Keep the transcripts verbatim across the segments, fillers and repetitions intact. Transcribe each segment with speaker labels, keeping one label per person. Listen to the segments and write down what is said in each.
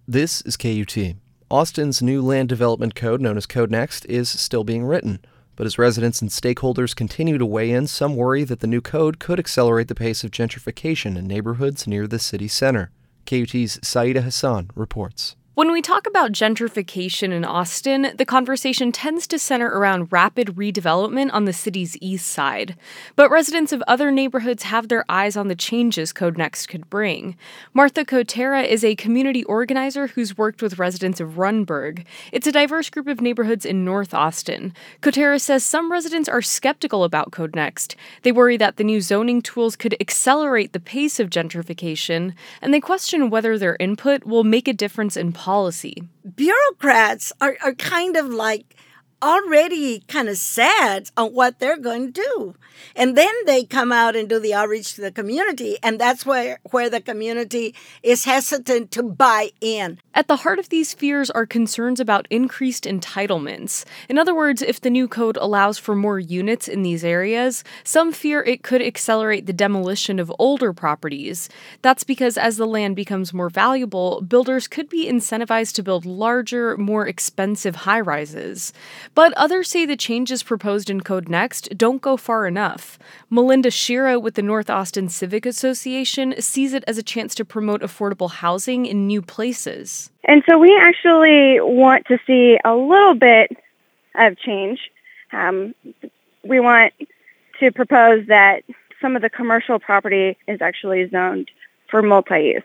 Speaker 1: This is K U T. Austin's new land development code, known as Code Next, is still being written. But as residents and stakeholders continue to weigh in, some worry that the new code could accelerate the pace of gentrification in neighborhoods near the city center. K U T's Saida Hassan reports.
Speaker 2: When we talk about gentrification in Austin, the conversation tends to center around rapid redevelopment on the city's east side. But residents of other neighborhoods have their eyes on the changes Code Next could bring. Martha Kotera is a community organizer who's worked with residents of Runberg. It's a diverse group of neighborhoods in North Austin. Kotera says some residents are skeptical about Code Next. They worry that the new zoning tools could accelerate the pace of gentrification, and they question whether their input will make a difference in policy. policy.
Speaker 3: Bureaucrats are, are kind of like already kind of sad on what they're going to do. And then they come out and do the outreach to the community, and that's where, where the community is hesitant to buy in.
Speaker 2: At the heart of these fears are concerns about increased entitlements. In other words, if the new code allows for more units in these areas, some fear it could accelerate the demolition of older properties. That's because as the land becomes more valuable, builders could be incentivized to build larger, more expensive high-rises. But others say the changes proposed in Code Next don't go far enough. Melinda Shira with the North Austin Civic Association sees it as a chance to promote affordable housing in new places.
Speaker 4: And so we actually want to see a little bit of change. Um, we want to propose that some of the commercial property is actually zoned for multi-use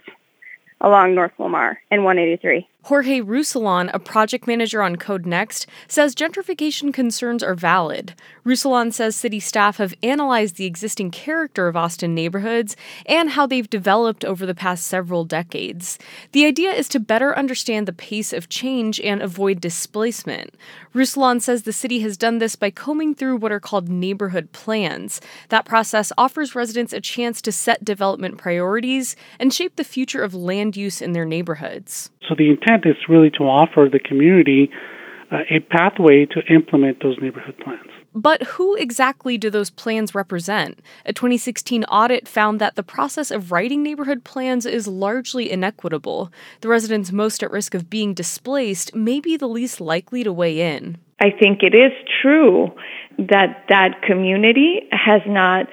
Speaker 4: along North Lamar and one eighty-three.
Speaker 2: Jorge Roussillon, a project manager on Code Next, says gentrification concerns are valid. Roussillon says city staff have analyzed the existing character of Austin neighborhoods and how they've developed over the past several decades. The idea is to better understand the pace of change and avoid displacement. Roussillon says the city has done this by combing through what are called neighborhood plans. That process offers residents a chance to set development priorities and shape the future of land use in their neighborhoods.
Speaker 5: So the intent is really to offer the community uh, a pathway to implement those neighborhood plans.
Speaker 2: But who exactly do those plans represent? A twenty sixteen audit found that the process of writing neighborhood plans is largely inequitable. The residents most at risk of being displaced may be the least likely to weigh in.
Speaker 6: I think it is true that that community has not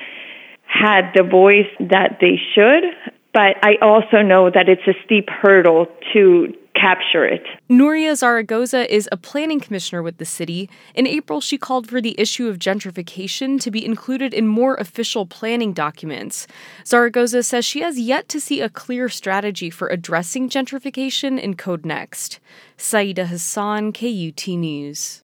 Speaker 6: had the voice that they should. But I also know that it's a steep hurdle to capture it.
Speaker 2: Nuria Zaragoza is a planning commissioner with the city. In April, she called for the issue of gentrification to be included in more official planning documents. Zaragoza says she has yet to see a clear strategy for addressing gentrification in Code Next. Saida Hassan, K U T News.